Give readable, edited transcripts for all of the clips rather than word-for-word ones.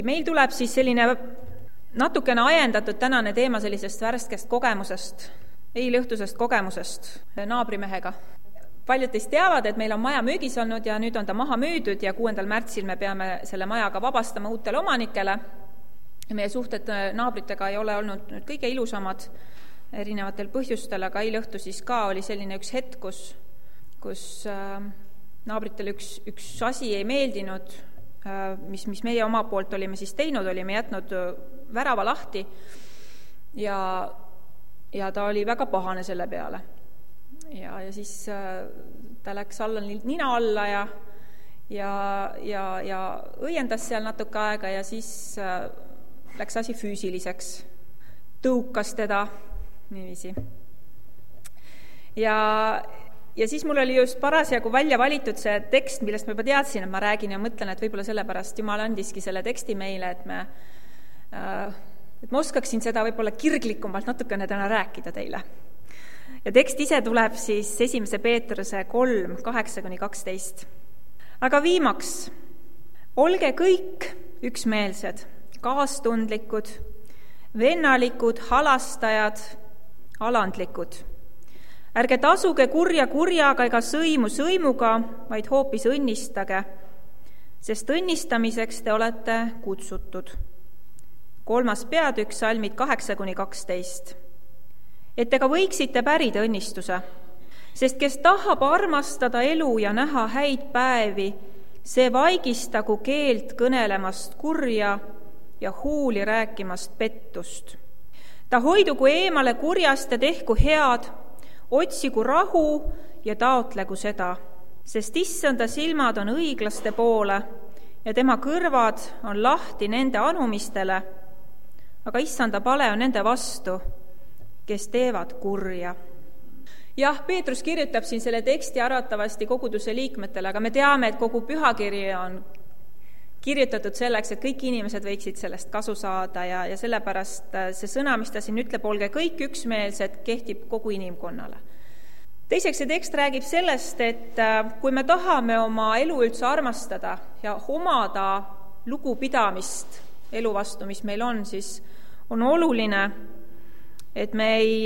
Meil tuleb siis selline natukene ajendatud tänane teema sellisest värskest kogemusest, eilõhtusest kogemusest naabrimehega. Paljud teist teavad, et meil on maja müügis olnud ja nüüd on ta maha müüdud ja 6. märtsil me peame selle majaga vabastama uutele omanikele. Meie suhted naabritega ei ole olnud nüüd kõige ilusamad erinevatel põhjustel, aga eilõhtu siis ka oli selline üks hetk, kus naabritele üks asi ei meeldinud, mis meie oma poolt olime siis teinud, olime jätnud värava lahti ja ta oli väga pahane selle peale. Ja siis ta läks alla nina alla ja õiendas seal natuke aega ja siis läks asi füüsiliseks, tõukas teda niiviisi. Ja siis mul oli just parasjagu välja valitud see tekst, millest ma juba teadsin, et ma räägin ja mõtlen, et võib-olla sellepärast Jumal andiski selle teksti meile, et ma oskaksin seda võib-olla kirglikumalt natukene täna rääkida teile. Ja tekst ise tuleb siis 1. Peetruse 3, 8-12. Aga viimaks, olge kõik üksmeelsed, kaastundlikud, vennalikud, halastajad, alandlikud. Ärge tasuge kurja kurjaga ega sõimu sõimuga, vaid hoopis õnnistage, sest õnnistamiseks te olete kutsutud. 3. peatükk, salmid 8-12. Et te ka võiksite pärida õnnistuse, sest kes tahab armastada elu ja näha häid päevi, see vaigistagu keelt kõnelemast kurja ja huuli rääkimast pettust. Ta hoidugu eemale kurjast ja tehku head, otsigu rahu ja taotlegu seda, sest issanda silmad on õiglaste poole ja tema kõrvad on lahti nende anumistele, aga issanda pale on nende vastu, kes teevad kurja. Jah, Peetrus kirjutab siin selle teksti arvatavasti koguduse liikmetele, aga me teame, et kogu pühakiri on kirjutatud selleks, et kõik inimesed võiksid sellest kasu saada ja sellepärast see sõna, mis ta siin ütleb, olge kõik üksmeelsed, kehtib kogu inimkonnale. Teiseks, see tekst räägib sellest, et kui me tahame oma elu üldse armastada ja omada lugupidamist elu vastu, mis meil on, siis on oluline, et me ei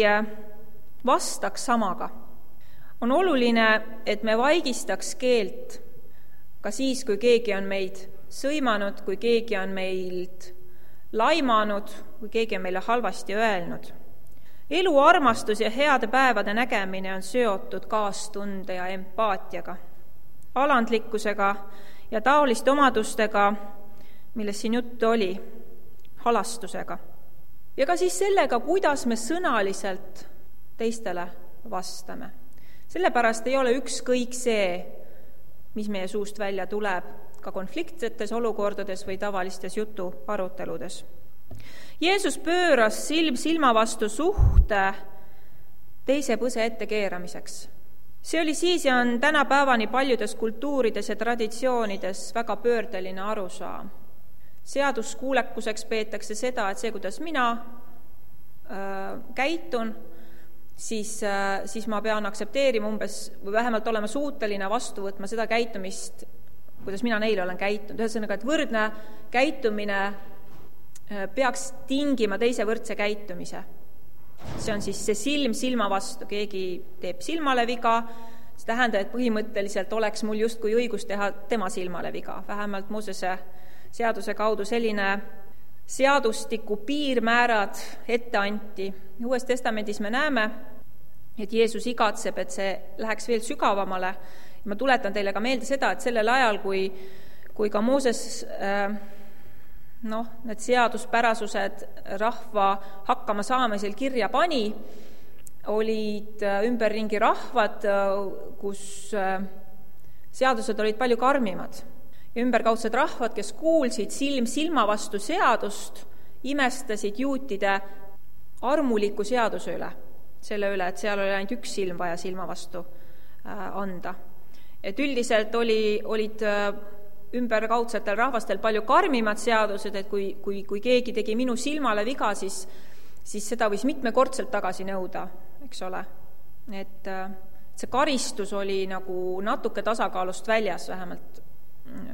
vastaks samaga. On oluline, et me vaigistaks keelt ka siis, kui keegi on meid sõimanud, kui keegi on meilt laimanud, kui keegi on meile halvasti öelnud. Elu armastus ja heade päevade nägemine on seotud kaastunde ja empaatiaga, alandlikkusega ja taoliste omadustega, millest siin juttu oli, halastusega. Ja ka siis sellega, kuidas me sõnaliselt teistele vastame. Sellepärast ei ole ükskõik see, mis meie suust välja tuleb, ka konfliktsetes olukordades või tavalistes jutuaruteludes. Jeesus pööras silm silma vastu suhte teise põse ettekeeramiseks. See oli siis ja on tänapäevani paljudes kultuurides ja traditsioonides väga pöördeline arusaam. Seaduskuulekuseks peetakse seda, et see, kuidas mina käitun, siis ma pean aktsepteerima umbes või vähemalt olema suuteline vastu võtma seda käitumist, kuidas mina neile olen käitunud. Ühesõnaga, et võrdne käitumine peaks tingima teise võrdse käitumise. See on siis see silm silma vastu, keegi teeb silmale viga, see tähendab, et põhimõtteliselt oleks mul justkui õigus teha tema silmale viga, vähemalt Moosese seaduse kaudu selline seadustiku piirmäärad ette anti. Uues testamendis me näeme, et Jeesus igatseb, et see läheks veel sügavamale. Ma tuletan teile ka meelde seda, et sellel ajal, kui ka Mooses need seaduspärasused rahva hakkama saamisel kirja pani, olid ümberringi rahvad, kus seadused olid palju karmimad. Ja ümberkaudsed rahvad, kes kuulsid silm silma vastu seadust, imestasid juutide armuliku seaduse üle, selle üle, et seal oli ainult üks silm vaja silma vastu anda. Et üldiselt olid ümberkaudsetel rahvastel palju karmimad seadused, et kui keegi tegi minu silmale viga, siis seda võis mitmekordselt tagasi nõuda, eks ole. Et see karistus oli nagu natuke tasakaalust väljas, vähemalt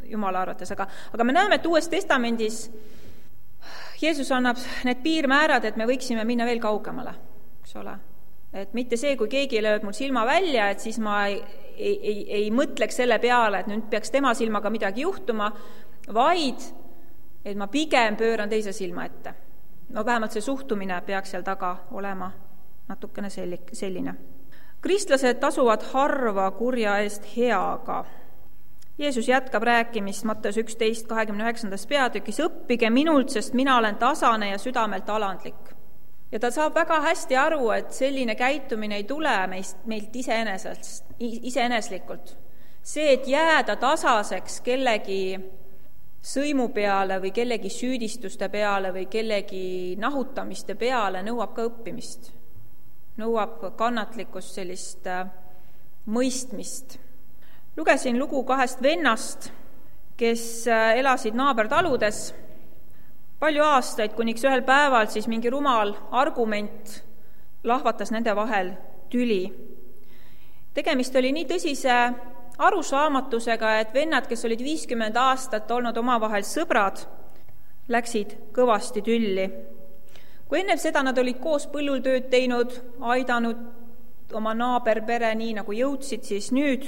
Jumala arvates. Aga me näeme, et Uues Testamendis Jeesus annab need piirmäärad, et me võiksime minna veel kaugemale, eks ole. Et mitte see, kui keegi lööb mul silma välja, et siis ma ei mõtleks selle peale, et nüüd peaks tema silmaga midagi juhtuma, vaid et ma pigem pööran teise silma ette. No vähemalt see suhtumine peaks seal taga olema natukene selline. Kristlased tasuvad harva kurja eest heaga. Jeesus jätkab rääkimist Matteus 11:29 peatükis: õppige minult, sest mina olen tasane ja südamelt alandlik. Ja ta saab väga hästi aru, et selline käitumine ei tule meilt iseeneslikult. See, et jääda tasaseks kellegi sõimu peale või kellegi süüdistuste peale või kellegi nahutamiste peale, nõuab ka õppimist. Nõuab kannatlikkust, sellist mõistmist. Lugesin lugu 2 vennast, kes elasid naabertaludes palju aastaid, kuniks ühel päeval siis mingi rumal argument lahvatas nende vahel tüli. Tegemist oli nii tõsise arusaamatusega, et vennad, kes olid 50 aastat olnud omavahel sõbrad, läksid kõvasti tülli. Kui enne seda nad olid koos põllul tööd teinud, aidanud oma naaberpere nii nagu jõudsid, siis nüüd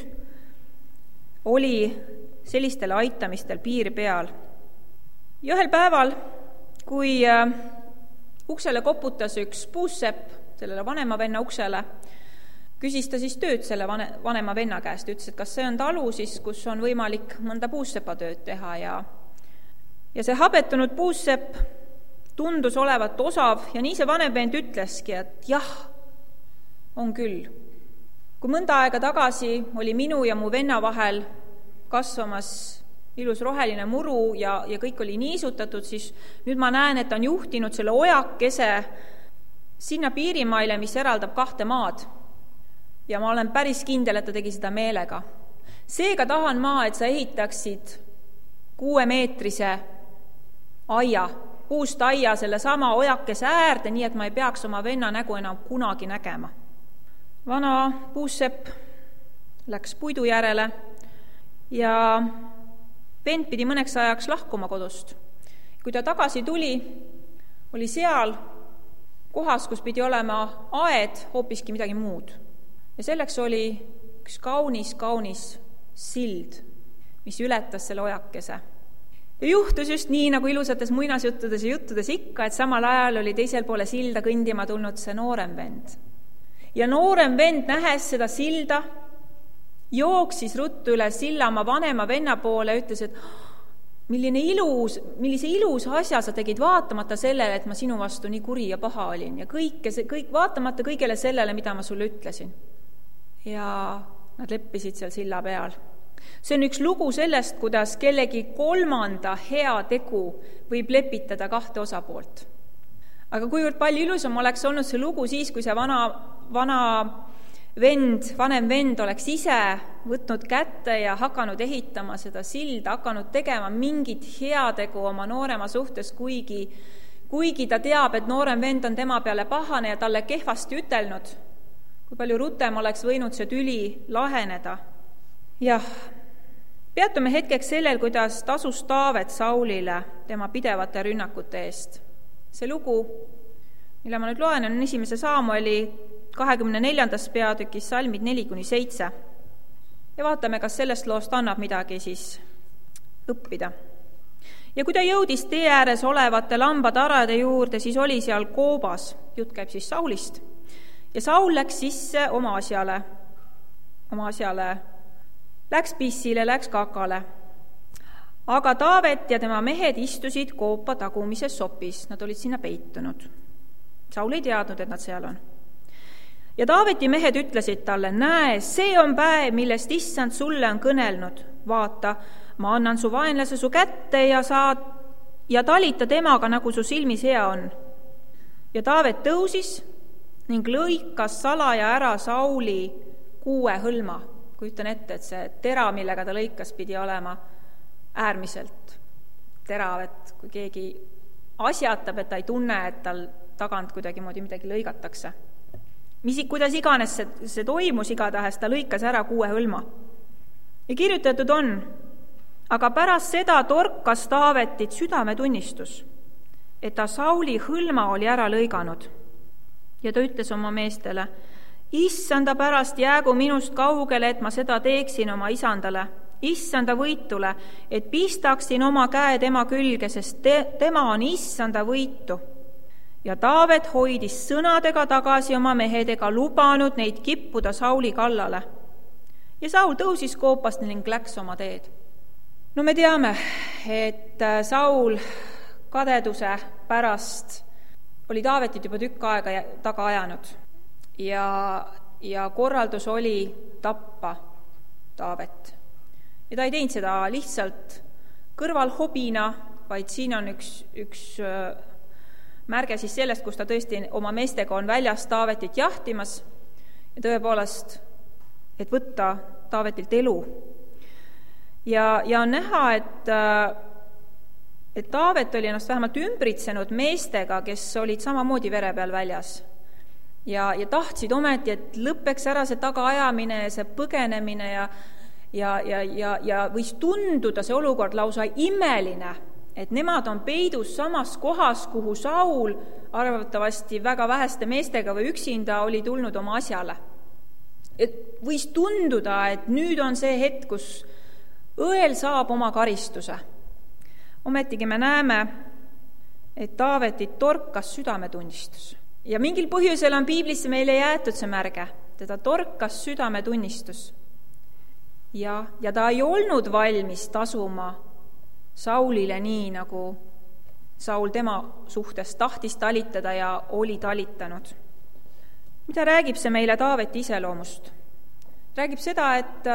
oli sellistele aitamistel piir peal. Ja ühel päeval, kui uksele koputas üks puussepp sellele vanema venna uksele, küsis ta siis tööd selle vanema venna käest, ütles, et kas see on talu siis, kus on võimalik mõnda puussepatööd teha ja see habetunud puussepp tundus olevat osav ja nii see vanem vend ütleski, et jah, on küll. Kui mõnda aega tagasi oli minu ja mu venna vahel kasvamas ilus roheline muru ja kõik oli niisutatud, siis nüüd ma näen, et on juhtinud selle ojakese sinna piirimaile, mis eraldab 2 maad. Ja ma olen päris kindel, et ta tegi seda meelega. Seega tahan ma, et sa ehitaksid 6-meetrise aia, puust aia selle sama ojakese äärde, nii et ma ei peaks oma venna nägu enam kunagi nägema. Vana puussepp läks puidu järele ja vend pidi mõneks ajaks lahkuma kodust. Kui ta tagasi tuli, oli seal kohas, kus pidi olema aed, hoopiski midagi muud. Ja selleks oli üks kaunis sild, mis ületas selle ojakese. Ja juhtus just nii, nagu ilusates muinasjuttudes ja juttudes ikka, et samal ajal oli teisel poole silda kõndima tulnud see noorem vend. Ja noorem vend, nähes seda silda, jooksis ruttu üle silla oma vanema venna poole ja ütles, et millise ilus asja sa tegid vaatamata sellele, et ma sinu vastu nii kuri ja paha olin ja kõik vaatamata kõigele sellele, mida ma sulle ütlesin. Ja nad leppisid seal silla peal. See on üks lugu sellest, kuidas kellegi 3. hea tegu võib lepitada 2 osapoolt. Aga kuivõrd palju ilusam oleks olnud see lugu siis, kui see vanem vend oleks ise võtnud kätte ja hakanud ehitama seda silda, hakanud tegema mingit heategu oma noorema suhtes, kuigi ta teab, et noorem vend on tema peale pahane ja talle kehvasti ütelnud, kui palju rutem oleks võinud see tüli laheneda. Jah, peatume hetkeks sellel, kuidas tasus Taavet Saulile tema pidevate rünnakute eest. See lugu, mille ma nüüd loen, on 1. Saamueli 24. peatükis salmid 4-7. Ja vaatame, kas sellest loost annab midagi siis õppida. Ja kui ta jõudis tee ääres olevate lambatarade juurde, siis oli seal koobas, jutt käib siis Saulist, ja Saul läks sisse oma asjale, läks pissile, läks kakale. Aga Taavet ja tema mehed istusid koopa tagumises sopis, nad olid sinna peitunud. Saul ei teadnud, et nad seal on. Ja Taaveti mehed ütlesid talle, näe, see on päev, millest issand sulle on kõnelnud. Vaata, ma annan su vaenlase su kätte ja talita temaga, nagu su silmis hea on. Ja Taavet tõusis ning lõikas salaja ära Sauli 6 hõlma. Kujutan ette, et see tera, millega ta lõikas, pidi olema äärmiselt terav, et kui keegi asjatab, et ta ei tunne, et tal tagant kuidagimoodi midagi lõigatakse. Kuidas iganes see toimus, igatahes ta lõikas ära 6 hõlma. Ja kirjutatud on, Aga pärast seda torkas Taavetit südametunnistus, et ta Sauli hõlma oli ära lõiganud. Ja ta ütles oma meestele, issanda pärast jäägu minust kaugele, et ma seda teeksin oma isandale, issanda võitule, et pistaksin oma käe tema külge, sest tema on issanda võitu. Ja Taavet hoidis sõnadega tagasi oma mehed ega lubanud neid kippuda Sauli kallale. Ja Saul tõusis koopast ning läks oma teed. No me teame, et Saul kadeduse pärast oli Taavetit juba tükk aega taga ajanud ja korraldus oli tappa Taavet. Ja ta ei teinud seda lihtsalt kõrvalhobina, vaid siin on üks märge siis sellest, kus ta tõesti oma meestega on väljas Taavetit jahtimas ja tõepoolest, et võtta Taavetilt elu. Ja on näha, et Taavet oli ennast vähemalt ümbritsenud meestega, kes olid samamoodi vere peal väljas. Ja tahtsid ometi, et lõppeks ära see tagaajamine ja see põgenemine ja võis tunduda see olukord lausa imeline, et nemad on peidus samas kohas, kuhu Saul arvatavasti väga väheste meestega või üksinda oli tulnud oma asjale. Et võis tunduda, et nüüd on see hetk, kus õel saab oma karistuse. Ometigi me näeme, et Taavetit torkas südametunnistus. Ja mingil põhjusel on piiblisse meile jäetud see märge. Teda torkas südametunnistus. Ja ta ei olnud valmis tasuma Saulile nii, nagu Saul tema suhtes tahtis talitada ja oli talitanud. Mida räägib see meile Taaveti iseloomust? Räägib seda,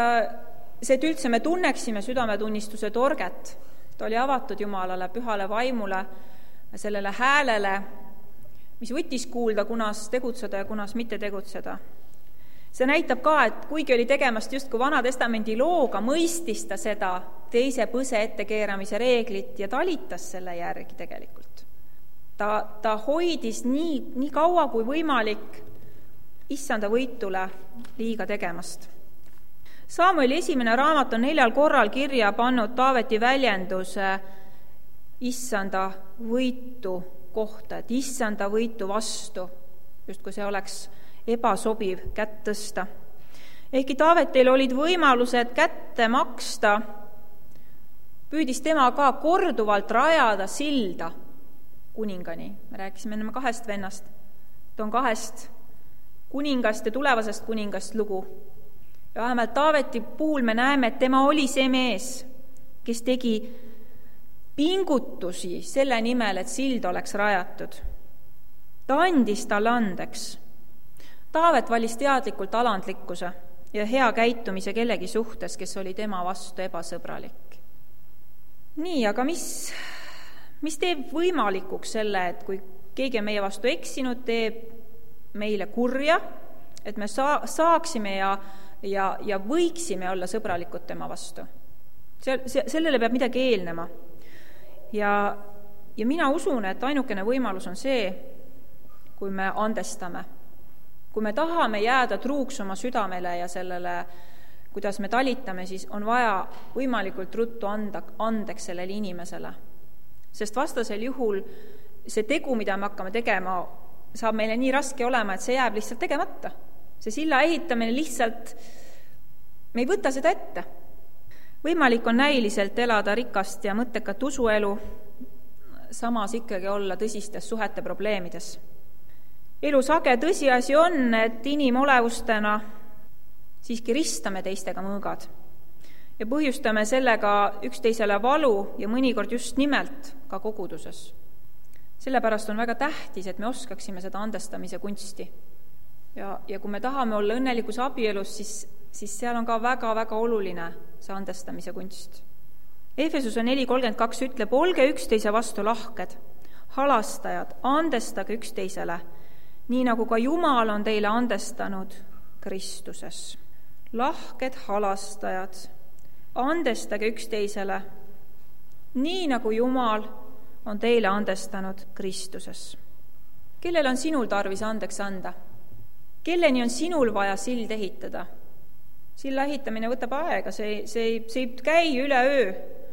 et üldse me tunneksime südametunnistuse torget. Ta oli avatud Jumalale, pühale vaimule, sellele häälele, mis võttis kuulda, kunas tegutseda ja kunas mitte tegutseda. See näitab ka, et kuigi oli tegemast justkui Vana-testamendi looga, mõistis ta seda teise põse ettekeeramise reeglit ja talitas selle järgi tegelikult. Ta hoidis nii kaua kui võimalik issanda võitule liiga tegemast. Samueli 1. raamat on 4 korral kirja pannud Taaveti väljenduse issanda võitu kohta, et issanda võitu vastu, just kui see oleks ebasobiv kätt tõsta. Ehkki Taavetil olid võimalused kätte maksta, püüdis tema ka korduvalt rajada silda kuningani. Me rääkisime enne 2 vennast. Ta on 2 kuningast ja tulevasest kuningast lugu. Ja vähemalt Taaveti puhul me näeme, et tema oli see mees, kes tegi pingutusi selle nimel, et sild oleks rajatud. Ta andis talle andeks. Taavet valis teadlikult alandlikkuse ja hea käitumise kellegi suhtes, kes oli tema vastu ebasõbralik. Nii, aga mis teeb võimalikuks selle, et kui keegi on meie vastu eksinud, teeb meile kurja, et me saaksime ja võiksime olla sõbralikud tema vastu. Sellele peab midagi eelnema. Ja mina usun, et ainukene võimalus on see, kui me andestame. Kui me tahame jääda truuks oma südamele ja sellele, kuidas me talitame, siis on vaja võimalikult ruttu andeks sellele inimesele. Sest vastasel juhul see tegu, mida me hakkame tegema, saab meile nii raske olema, et see jääb lihtsalt tegemata. See silla ehitamine lihtsalt, me ei võta seda ette. Võimalik on näiliselt elada rikast ja mõttekat usuelu, samas ikkagi olla tõsistes suhete probleemides. Elu sage tõsiasi on, et inimolevustena siiski ristame teistega mõõgad ja põhjustame sellega üksteisele valu ja mõnikord just nimelt ka koguduses. Sellepärast on väga tähtis, et me oskaksime seda andestamise kunsti. Ja kui me tahame olla õnnelikus abielus, siis seal on ka väga-väga oluline see andestamise kunst. Efesuse 4.32 ütleb, olge üksteise vastu lahked, halastajad, andestage üksteisele, nii nagu ka Jumal on teile andestanud Kristuses. Lahked halastajad, andestage üksteisele, nii nagu Jumal on teile andestanud Kristuses. Kellel on sinul tarvis andeks anda? Kelleni on sinul vaja sild ehitada? Silla ehitamine võtab aega, see ei käi üleöö.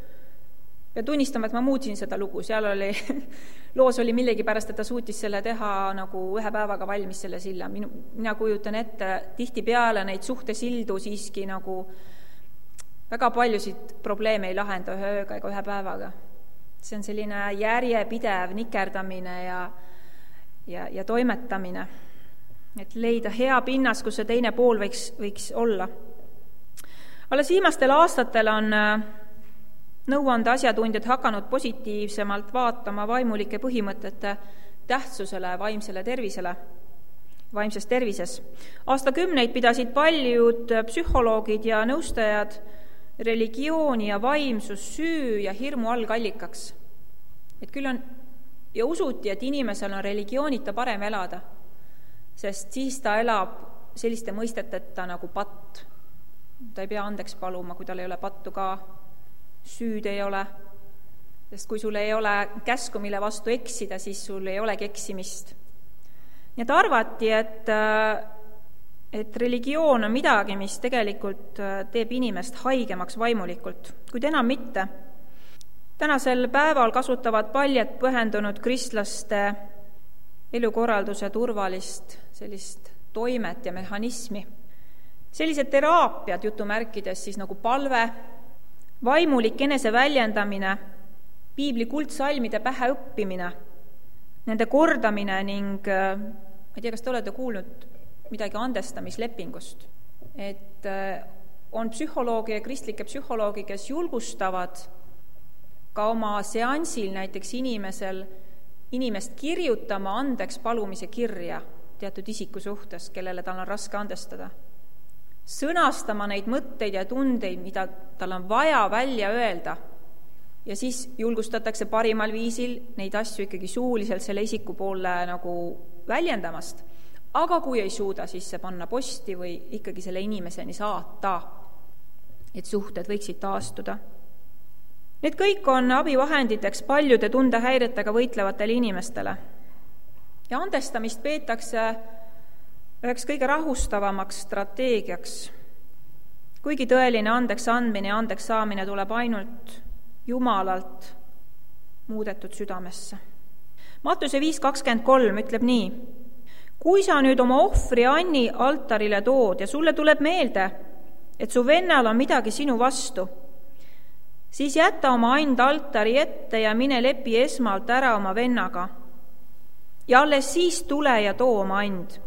Ja tunnistama, et ma muutsin seda lugu, seal oli, loos oli millegipärast, et ta suutis selle teha nagu 1 päevaga valmis selle silla. Mina kujutan ette tihtipeale neid suhtesildu siiski nagu väga paljusid probleeme ei lahenda 1 ööga ega 1 päevaga. See on selline järjepidev nikerdamine ja toimetamine, et leida hea pinnas, kus see teine pool võiks olla. Alles viimastel aastatel on nõuande asjatundjad hakanud positiivsemalt vaatama vaimulike põhimõtete tähtsusele vaimsele tervisele, vaimses tervises. Aastakümneid pidasid paljud psühholoogid ja nõustajad religiooni ja vaimsus süü ja hirmu algallikaks. Et küll on, ja usuti, et inimesel on religioonita parem elada, sest siis ta elab selliste mõisteteta nagu patt. Ta ei pea andeks paluma, kui tal ei ole pattu ka, süüd ei ole, sest kui sul ei ole käsku, mille vastu eksida, siis sul ei olegi eksimist. Nii et arvati, et religioon on midagi, mis tegelikult teeb inimest haigemaks vaimulikult, kuid enam mitte. Tänasel päeval kasutavad paljud pühendunud kristlaste elukorralduse turvalist sellist toimet ja mehhanismi. Sellised teraapiad jutumärkides siis nagu palve, vaimulik enese väljendamine, piibli kuldsalmide pähe õppimine, nende kordamine ning, ma ei tea, kas te olete kuulnud midagi andestamislepingust, et on psühholoogi ja kristlikke psühholoogi, kes julgustavad ka oma seansil näiteks inimest kirjutama andeks palumise kirja teatud isiku suhtes, kellele tal on raske andestada. Sõnastama neid mõtteid ja tundeid, mida tal on vaja välja öelda. Ja siis julgustatakse parimal viisil neid asju ikkagi suuliselt selle isiku poole nagu väljendamast. Aga kui ei suuda, siis see panna posti või ikkagi selle inimeseni saata, et suhted võiksid taastuda. Need kõik on abivahenditeks paljude tundehäiretega võitlevatele inimestele. Ja andestamist peetakse üheks kõige rahustavamaks strateegiaks, kuigi tõeline andeks andmine ja andeks saamine tuleb ainult Jumalalt muudetud südamesse. Mattuse 5.23 ütleb nii: kui sa nüüd oma ohvri Anni altarile tood ja sulle tuleb meelde, et su vennal on midagi sinu vastu, siis jäta oma and altari ette ja mine lepi esmalt ära oma vennaga ja alles siis tule ja too oma and.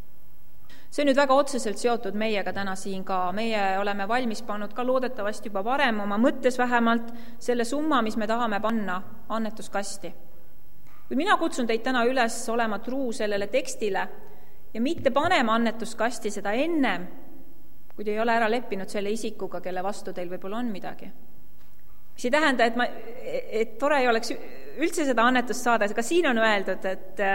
See on nüüd väga otseselt seotud meiega täna siin ka. Meie oleme valmis pannud ka loodetavasti juba varem oma mõttes vähemalt selle summa, mis me tahame panna annetuskasti. Või mina kutsun teid täna üles olema truu sellele tekstile ja mitte panema annetuskasti seda ennem, kui te ei ole ära leppinud selle isikuga, kelle vastu teil võib-olla on midagi. Mis ei tähenda, et tore ei oleks üldse seda annetust saada, ka siin on öeldud,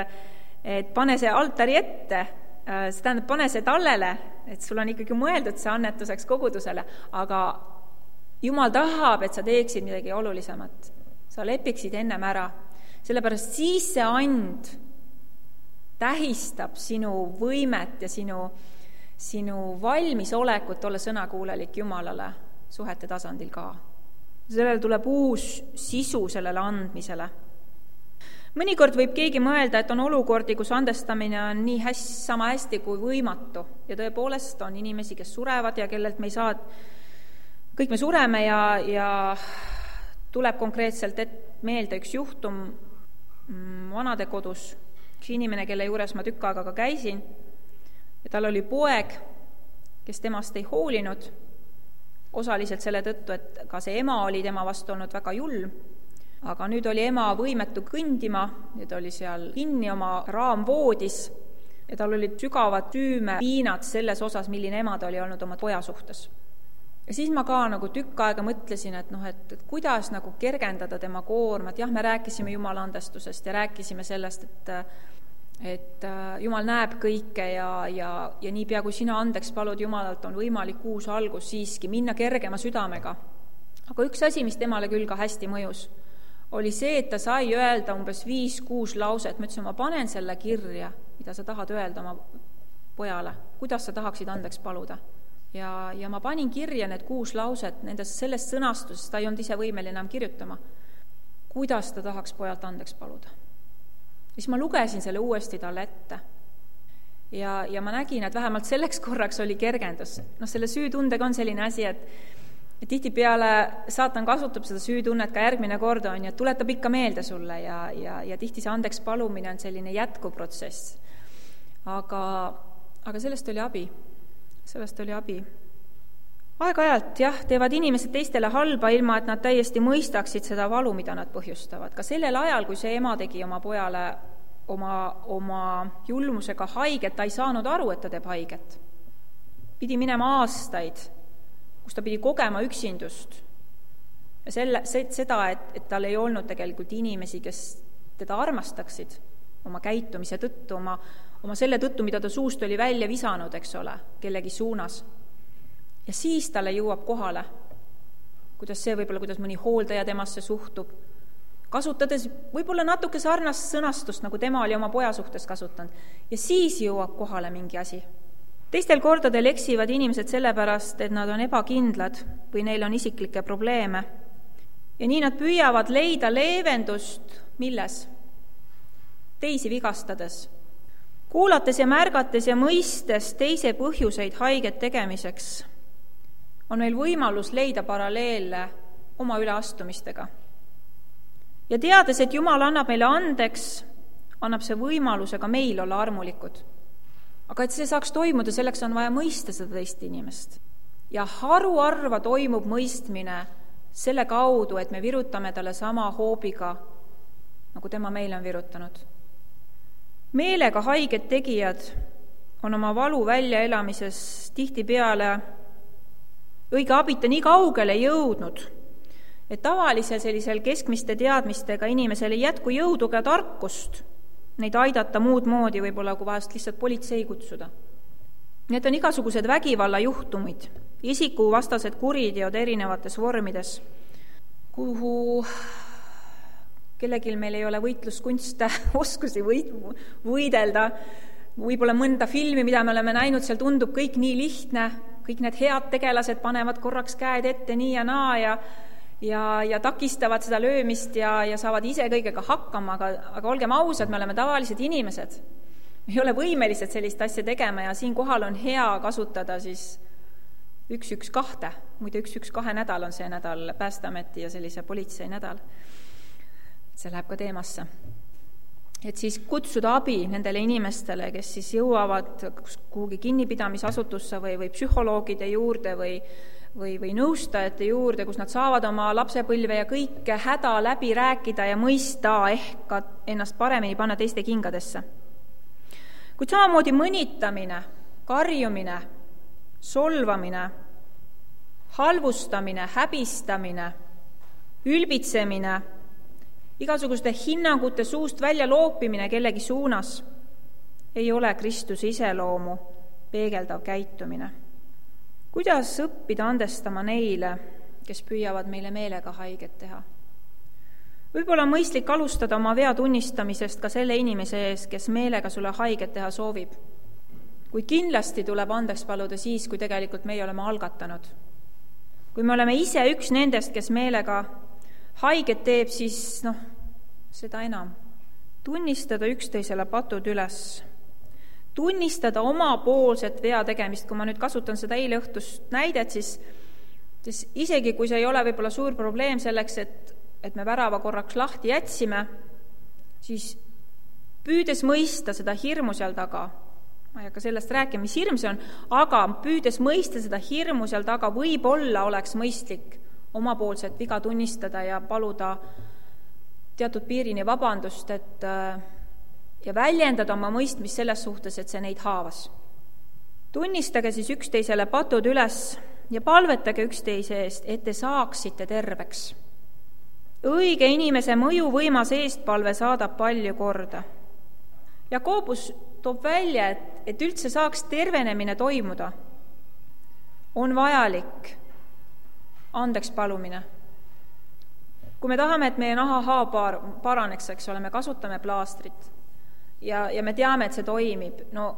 et pane see altari ette, see tähendab, pane see tallele, et sul on ikkagi mõeldud see annetuseks kogudusele, aga Jumal tahab, et sa teeksid midagi olulisemat. Sa lepiksid ennem ära. Sellepärast siis see and tähistab sinu võimet ja sinu valmisolekut olla sõnakuulelik Jumalale suhete tasandil ka. Sellele tuleb uus sisu sellele andmisele. Mõnikord võib keegi mõelda, et on olukordi, kus andestamine on nii sama hästi kui võimatu. Ja tõepoolest on inimesi, kes surevad ja kellelt me ei saa, kõik me sureme ja tuleb konkreetselt meelde üks juhtum vanade kodus. Üks inimene, kelle juures ma tükk aega ka käisin, ja tal oli poeg, kes temast ei hoolinud, osaliselt selle tõttu, et ka see ema oli tema vastu olnud väga julm. Aga nüüd oli ema võimetu kõndima ja ta oli seal kinni oma raamvoodis ja tal olid sügavad tüümepiinad selles osas, milline ema ta oli olnud oma poja suhtes. Ja siis ma ka nagu tükk aega mõtlesin, et kuidas nagu kergendada tema koormat. Jah, me rääkisime Jumala andestusest ja rääkisime sellest, et Jumal näeb kõike ja niipea, kui sina andeks palud Jumalalt, on võimalik uus algus siiski minna kergema südamega. Aga üks asi, mis temale küll ka hästi mõjus, oli see, et ta sai öelda umbes 5-6 lauset. Ma ütlesin, ma panen selle kirja, mida sa tahad öelda oma pojale, kuidas sa tahaksid andeks paluda. Ja ma panin kirja need 6 lauset, sellest sõnastusest ta ei olnud ise võimeline enam kirjutama. kuidas ta tahaks pojalt andeks paluda. Siis ma lugesin selle uuesti talle ette. Ja ma nägin, et vähemalt selleks korraks oli kergendus. Selle süütundega on selline asi, et tihtipeale saatan kasutab seda süütunnet ka järgmine kord, et tuletab ikka meelde sulle ja tihti see andeks palumine on selline jätkuprotsess. Aga sellest oli abi. Aeg-ajalt, teevad inimesed teistele halba, ilma et nad täiesti mõistaksid seda valu, mida nad põhjustavad. Ka sellel ajal, kui see ema tegi oma pojale oma julmusega haiget, ta ei saanud aru, et ta teeb haiget. Pidi minema aastaid, kus ta pidi kogema üksindust. Ja seda, et tal ei olnud tegelikult inimesi, kes teda armastaksid oma käitumise tõttu, oma selle tõttu, mida ta suust oli välja visanud, eks ole, kellegi suunas. Ja siis talle jõuab kohale, kuidas mõni hooldaja temasse suhtub, kasutades võib-olla natuke sarnast sõnastust, nagu tema oli oma poja suhtes kasutanud. Ja siis jõuab kohale mingi asi. Teistel kordadel eksivad inimesed sellepärast, et nad on ebakindlad või neil on isiklikke probleeme. Ja nii nad püüavad leida leevendust, milles? Teisi vigastades. Kuulates ja märgates ja mõistes teise põhjuseid haiget tegemiseks on meil võimalus leida paralleele oma üleastumistega. Ja teades, et Jumal annab meile andeks, annab see võimaluse ka meil olla armulikud. Aga et see saaks toimuda, selleks on vaja mõista seda teist inimest. Ja haruharva toimub mõistmine selle kaudu, et me virutame talle sama hoobiga, nagu tema meile on virutanud. Meelega haiged tegijad on oma valu väljaelamises tihtipeale õige abita nii kaugele jõudnud, et tavalisel sellisel keskmiste teadmistega inimesel ei jätku jõudu ja tarkust neid aidata muud moodi võib-olla, kui vahest lihtsalt politsei kutsuda. Need on igasugused vägivallajuhtumid, isikuvastased kuriteod erinevates vormides, kuhu kellegil meil ei ole võitluskunste, oskusi võidelda, võib-olla mõnda filmi, mida me oleme näinud, seal tundub kõik nii lihtne, kõik need head tegelased panevad korraks käed ette nii ja naa ja takistavad seda löömist ja saavad ise kõigega hakkama, aga olgem ausad, me oleme tavalised inimesed. Me ei ole võimelised sellist asja tegema ja siinkohal on hea kasutada siis 112. Muide, 112 nädal on see nädal Päästeameti ja sellise politsei nädal. See läheb ka teemasse. Et siis kutsuda abi nendele inimestele, kes siis jõuavad kuhugi kinnipidamisasutusse või psühholoogide juurde või nõustajate juurde, kus nad saavad oma lapsepõlve ja kõike häda läbi rääkida ja mõista ehk ka ennast paremini panna teiste kingadesse. Kuid samamoodi mõnitamine, karjumine, solvamine, halvustamine, häbistamine, ülbitsemine, igasuguste hinnangute suust välja loopimine kellegi suunas ei ole Kristuse iseloomu peegeldav käitumine. Kuidas õppida andestama neile, kes püüavad meile meelega haiget teha? Võib-olla on mõistlik alustada oma vea tunnistamisest ka selle inimese ees, kes meelega sulle haiget teha soovib. Kuid kindlasti tuleb andeks paluda siis, kui tegelikult meie oleme algatanud. Kui me oleme ise üks nendest, kes meelega haiget teeb, siis seda enam. Tunnistada üksteisele patud üles. Tunnistada omapoolset vea tegemist. Kui ma nüüd kasutan seda eile õhtust näidet, siis isegi kui see ei ole võib-olla suur probleem selleks, et me värava korraks lahti jätsime, siis püüdes mõista seda hirmu seal taga, ma ei hakka sellest rääkima, mis hirm see on, aga püüdes mõista seda hirmu seal taga, võib-olla oleks mõistlik omapoolset viga tunnistada ja paluda teatud piirini vabandust, ja väljendada oma mõistmist selles suhtes, et see neid haavas. Tunnistage siis üksteisele patud üles ja palvetage üksteise eest, et te saaksite terveks. Õige inimese mõjuvõimas eestpalve saadab palju korda. Jakobus toob välja, et üldse saaks tervenemine toimuda, on vajalik andeks palumine. Kui me tahame, et meie nahahaav paraneks, eks ole, me kasutame plaastrit ja me teame, et see toimib.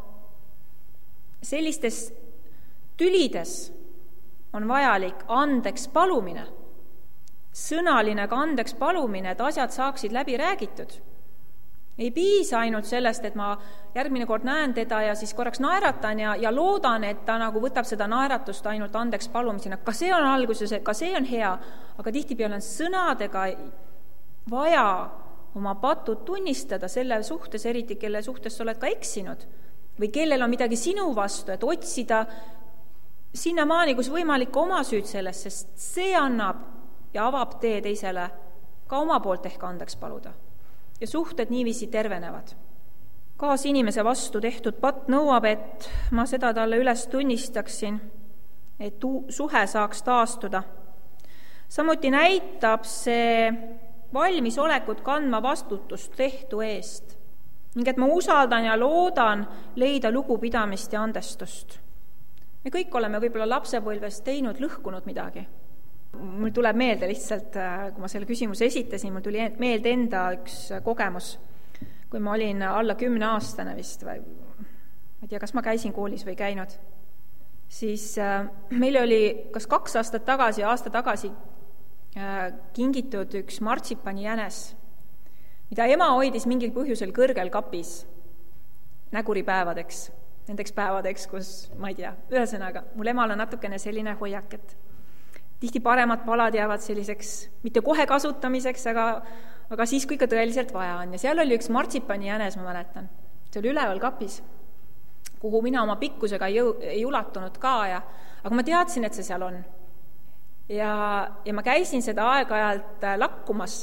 Sellistes tülides on vajalik andeks palumine. sõnaline ka andeks palumine, et asjad saaksid läbi räägitud. Ei piisa ainult sellest, et ma järgmine kord näen teda ja siis korraks naeratan ja loodan, et ta nagu võtab seda naeratust ainult andeks palumisena. Ka see on alguses, ka see on hea, aga tihtipeale on sõnadega vaja oma patud tunnistada selle suhtes, eriti kelle suhtes sa oled ka eksinud või kellel on midagi sinu vastu, et otsida sinnamaani, kus võimalik oma süüd sellest, sest see annab ja avab tee teisele ka oma poolt ehk andeks paluda. Ja suhted niiviisi tervenevad. Kaasinimese vastu tehtud patt nõuab, et ma seda talle üles tunnistaksin, et suhe saaks taastuda. Samuti näitab see valmisolekut kandma vastutust tehtu eest ning et ma usaldan ja loodan leida lugupidamist ja andestust. Me kõik oleme võib-olla lapsepõlves teinud, lõhkunud midagi. Mul tuleb meelde lihtsalt, kui ma selle küsimuse esitasin, mul tuli meelde enda üks kogemus, kui ma olin alla 10-aastane vist või ma ei tea, kas ma käisin koolis või käinud, siis meil oli kas 2 aastat tagasi ja aasta tagasi kingitud üks martsipani jänes, mida ema hoidis mingil põhjusel kõrgel kapis näguripäevadeks, nendeks päevadeks, kus, ma ei tea, ühesõnaga, mul emal on natukene selline hoiak, et tihti paremad palad jäävad selliseks, mitte kohe kasutamiseks, aga siis, kui ikka tõeliselt vaja on. Ja seal oli üks martsipani jänes, ma mäletan. See oli üleval kapis, kuhu mina oma pikkusega ei ulatunud ka, aga ma teadsin, et see seal on. Ja ma käisin seda aeg-ajalt lakkumas,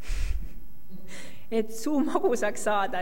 et suu magusaks saada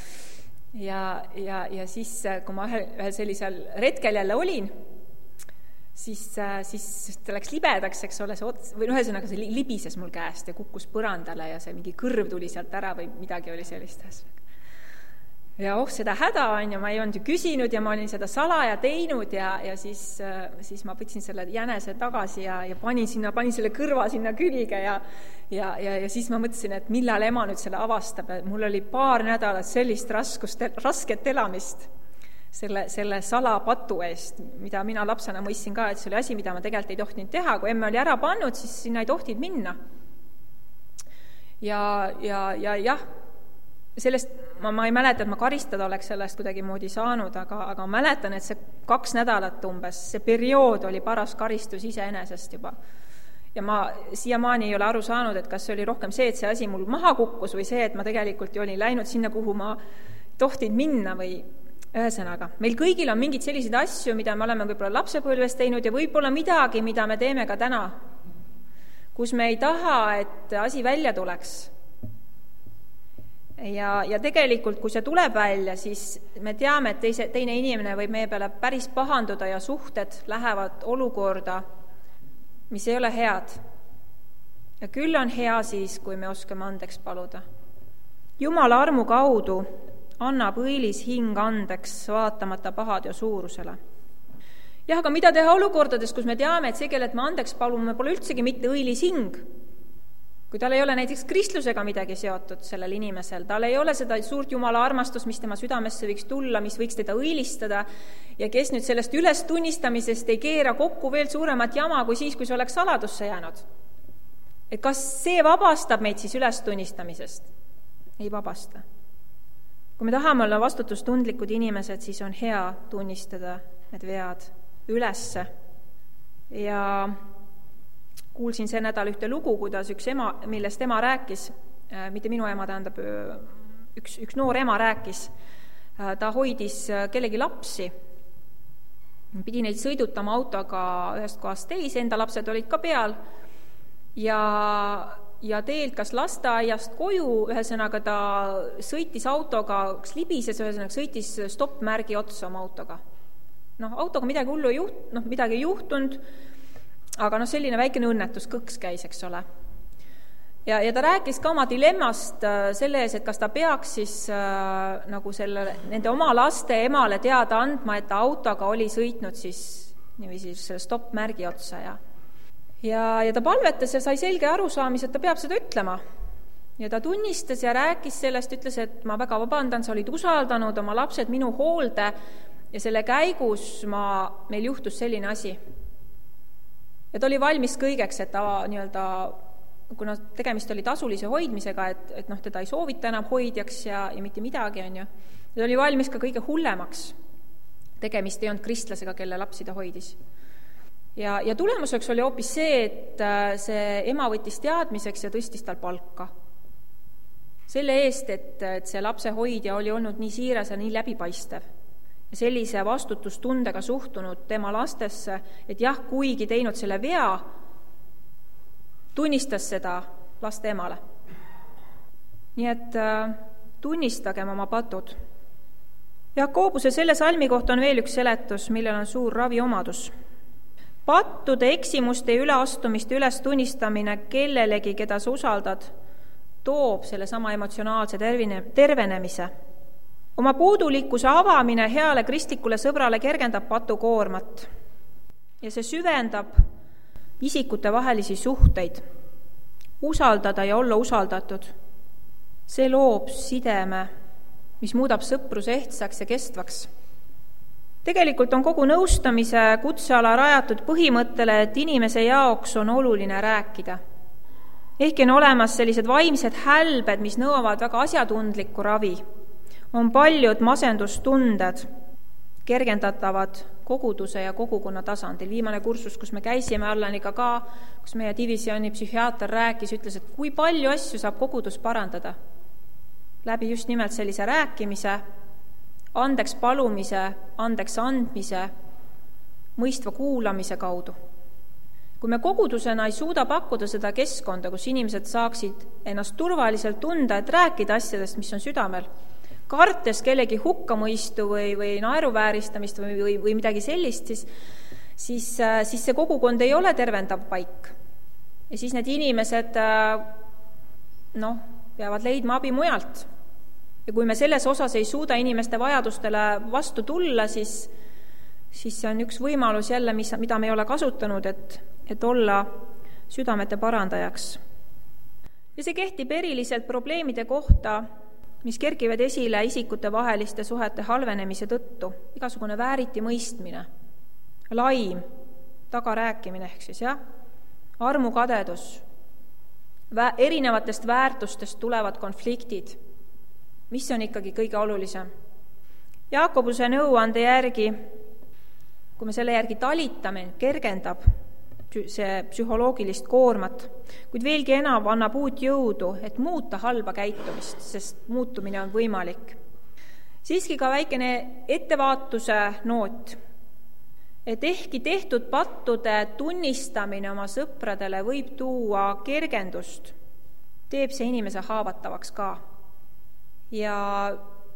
ja siis, kui ma ühel sellisel retkel jälle olin, siis ta läks libedaks, eks ole, või ühesõnaga see libises mul käest ja kukkus põrandale ja see mingi kõrv tuli sealt ära või midagi oli sellist. Ja seda häda on ja ma ei olnud ju küsinud ja ma olin seda salaja teinud ja siis ma võtsin selle jänese tagasi ja panin selle kõrva sinna külge ja siis ma mõtlesin, et millal ema nüüd selle avastab. Mul oli 2 nädalat sellist rasket elamist selle salapatu eest, mida mina lapsena mõistsin ka, et see oli asi, mida ma tegelikult ei tohtinud teha. Kui emme oli ära pannud, siis sinna ei tohtinud minna. Ja sellest ma ei mäleta, et ma karistada oleks sellest kuidagi moodi saanud, aga ma mäletan, et see 2 nädalat umbes, see periood oli paras karistus iseenesest juba. Ja ma siiamaani ei ole aru saanud, et kas see oli rohkem see, et see asi mul maha kukkus või see, et ma tegelikult ju olin läinud sinna, kuhu ma tohtinud minna või ühesõnaga. Meil kõigil on mingid sellised asju, mida me oleme võib-olla lapsepõlves teinud ja võib-olla midagi, mida me teeme ka täna, kus me ei taha, et asi välja tuleks. Ja tegelikult, kui see tuleb välja, siis me teame, et teine inimene võib meie peale päris pahanduda ja suhted lähevad olukorda, mis ei ole head. Ja küll on hea siis, kui me oskame andeks paluda. Jumala armu kaudu annab õilis hing andeks vaatamata pahad ja suurusele. Jah, aga mida teha olukordades, kus me teame, et see, kellelt me andeks palume, pole üldsegi mitte õilis hing? Kui tal ei ole näiteks kristlusega midagi seotud sellel inimesel, tal ei ole seda suurt Jumala armastust, mis tema südamesse võiks tulla, mis võiks teda õilistada ja kes nüüd sellest ülestunnistamisest ei keera kokku veel suuremat jama kui siis, kui see oleks saladusse jäänud. Et kas see vabastab meid siis ülestunnistamisest? Ei vabasta. Kui me tahame olla vastutustundlikud inimesed, siis on hea tunnistada need vead ülesse. Ja kuulsin see nädal ühte lugu, kuidas üks ema, millest ema rääkis, mitte minu ema, tähendab, üks noor ema rääkis, ta hoidis kellegi lapsi, pidi neid sõidutama autoga ühest kohast teise, enda lapsed olid ka peal ja teelt kas lasteaiast koju, ühesõnaga ta sõitis autoga, libises, ühesõnaga sõitis stopp-märgi otsa oma autoga. Autoga midagi hullu midagi ei juhtunud, aga selline väikene õnnetus, kõks käis, eks ole. Ja ta rääkis ka oma dilemmast selle ees, et kas ta peaks siis nagu nende oma laste emale teada andma, et ta autoga oli sõitnud siis niiviisi selle stopp-märgi otsa ja ta palvetas ja sai selge arusaamise, et ta peab seda ütlema. Ja ta tunnistas ja rääkis sellest, ütles, et ma väga vabandan, sa olid usaldanud oma lapsed minu hoolde ja selle käigus meil juhtus selline asi. Ja ta oli valmis kõigeks, et ta kuna tegemist oli tasulise hoidmisega, et teda ei soovita enam hoidjaks ja mitte midagi, on ju. Ta oli valmis ka kõige hullemaks. Tegemist ei olnud kristlasega, kelle lapsi ta hoidis. Ja tulemuseks oli hoopis see, et see ema võttis teadmiseks ja tõstis tal palka. Selle eest, et see lapse hoidja oli olnud nii siiras ja nii läbipaistev. Ja sellise vastutustundega suhtunud tema lastesse, et jah, kuigi teinud selle vea, tunnistas seda laste emale. Nii et tunnistagem oma patud. Jakobuse selle salmi kohta on veel üks seletus, millel on suur raviomadus. Pattude, eksimuste ja üleastumiste üles tunnistamine kellelegi, keda sa usaldad, toob selle sama emotsionaalse tervenemise. Oma puudulikkuse avamine heale kristlikule sõbrale kergendab patukoormat ja see süvendab isikute vahelisi suhteid, usaldada ja olla usaldatud. See loob sideme, mis muudab sõpruse ehtsaks ja kestvaks. Tegelikult on kogu nõustamise kutseala rajatud põhimõttele, et inimese jaoks on oluline rääkida. Ehkki on olemas sellised vaimsed hälbed, mis nõuavad väga asjatundlikku ravi, on paljud masendustunded kergendatavad koguduse ja kogukonna tasandil. Viimane kursus, kus me käisime Allaniga ka, kus meie divisjoni psühhiaater rääkis, ütles, et kui palju asju saab kogudus parandada. Läbi just nimelt sellise rääkimise, andeks palumise, andeks andmise, mõistva kuulamise kaudu. Kui me kogudusena ei suuda pakkuda seda keskkonda, kus inimesed saaksid ennast turvaliselt tunda, et rääkida asjadest, mis on südamel, kartes kellegi hukkamõistu või naeruvääristamist või midagi sellist, siis see kogukond ei ole tervendav paik. Ja siis need inimesed peavad leidma abi mujalt. Ja kui me selles osas ei suuda inimeste vajadustele vastu tulla, siis see on üks võimalus jälle, mida me ei ole kasutanud, et olla südamete parandajaks. Ja see kehtib eriliselt probleemide kohta, mis kerkivad esile isikute vaheliste suhete halvenemise tõttu. Igasugune vääriti mõistmine, laim, tagarääkimine ehk siis, armukadedus, erinevatest väärtustest tulevad konfliktid, mis on ikkagi kõige olulisem. Jakobuse nõuande järgi, kui me selle järgi talitame, kergendab see psühholoogilist koormat, kuid veelgi enam annab uut jõudu, et muuta halba käitumist, sest muutumine on võimalik. Siiski ka väikene ettevaatuse noot, et ehkki tehtud pattude tunnistamine oma sõpradele võib tuua kergendust, teeb see inimese haavatavaks ka. Ja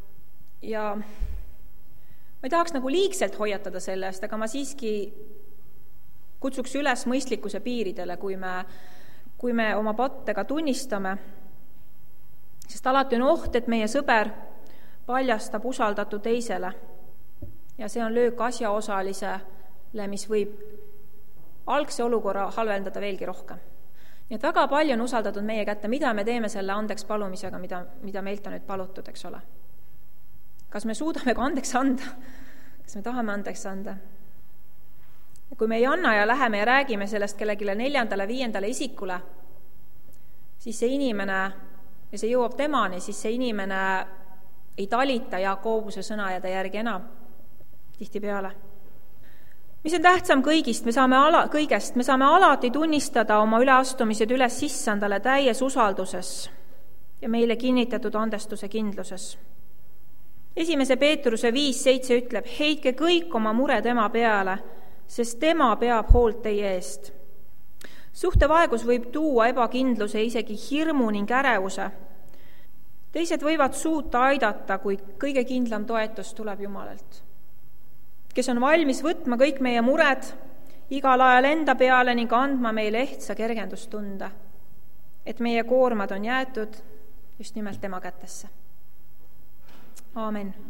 ma ei tahaks nagu liigselt hoiatada sellest, aga ma siiski kutsuks üles mõistlikkuse piiridele, kui me oma pattega tunnistame, sest alati on oht, et meie sõber paljastab usaldatu teisele ja see on löök asjaosalisele, mis võib algse olukorra halvendada veelgi rohkem. Nii et väga palju on usaldatud meie kätte, mida me teeme selle andeks palumisega, mida meilt on nüüd palutud, eks ole. Kas me suudame ka andeks anda? Kas me tahame andeks anda? Kui me ei anna ja läheme ja räägime sellest kellegile 4., 5. isikule, siis see inimene, ja see jõuab temani, siis see inimene ei talita Jakobuse sõnajade järgi enam tihtipeale. Mis on tähtsam kõigist? Me saame alati tunnistada oma üleastumised üles sissandale täies usalduses ja meile kinnitatud andestuse kindluses. 1. Peetruse 5:7 ütleb, heitke kõik oma mure tema peale, sest tema peab hoolt teie eest. Suhtevaegus võib tuua ebakindluse, isegi hirmu ning ärevuse. Teised võivad suuta aidata, kuid kõige kindlam toetus tuleb Jumalalt, kes on valmis võtma kõik meie mured igal ajal enda peale ning andma meile ehtsa kergendustunde, et meie koormad on jäetud just nimelt tema kätesse. Aamen.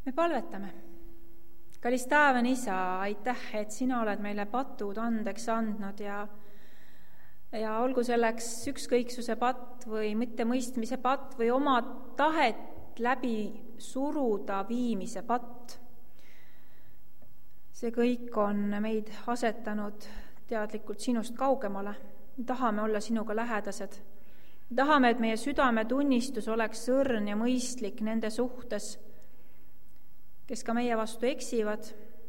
me palvetame. Kallis taevane Isa, aitäh, et sina oled meile patud andeks andnud ja olgu selleks ükskõiksuse patt või mittemõistmise patt või oma tahet läbi suruda viimise patt. See kõik on meid asetanud teadlikult sinust kaugemale. Me tahame olla sinuga lähedased. Me tahame, et meie südametunnistus oleks õrn ja mõistlik nende suhtes, kes ka meie vastu eksivad.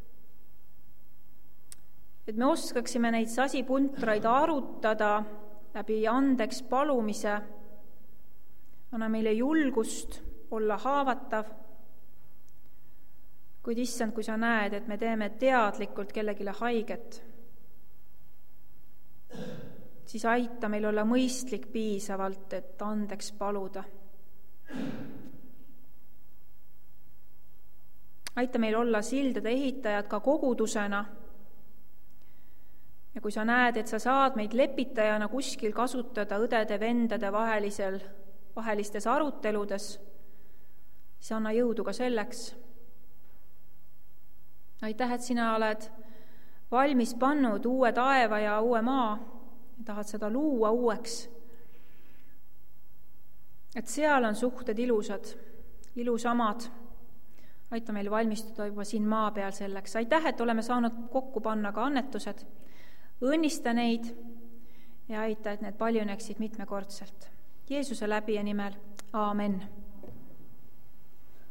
Et me oskaksime neid sasipuntraid arutada läbi andeks palumise. Anna meile julgust olla haavatav. Kuid issand, kui sa näed, et me teeme teadlikult kellegile haiget, siis aita meil olla mõistlik piisavalt, et andeks paluda. Aita meil olla sildade ehitajad ka kogudusena. Ja kui sa näed, et sa saad meid lepitajana kuskil kasutada õdede-vendade vahelistes aruteludes, siis anna jõudu ka selleks. Aitäh, et sina oled valmis pannud uue taeva ja uue maa ja tahad seda luua uueks. Et seal on suhted ilusad, ilusamad. Aita meil valmistuda juba siin maa peal selleks. Aitäh, et oleme saanud kokku panna ka annetused. Õnnista neid ja aita, et need paljuneksid mitmekordselt. Jeesuse läbi ja nimel. Aamen.